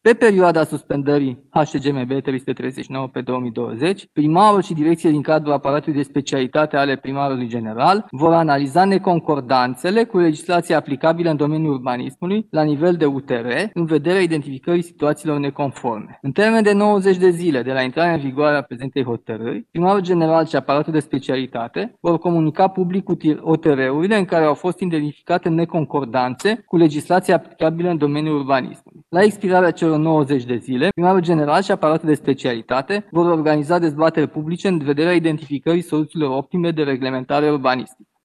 Pe perioada suspendării HCGMB 339 pe 2020, primarul și direcție din cadrul aparatului de specialitate ale primarului general vor analiza neconcordanțele cu legislația aplicabilă în domeniul urbanismului la nivel de UTR, în vederea identificării situațiilor neconforme. În termen de 90 de zile de la intrarea în vigoare a prezentei hotărâri, primarul general și aparatul de specialitate vor comunica public OTR-urile în care au fost identificate neconcordanțe cu legislația aplicabilă în domeniul urbanismului. La expirarea celor 90 de zile, primarul general și aparatul de specialitate vor organiza dezbateri publice în vederea identificării soluțiilor optime de reglementare urbanistică.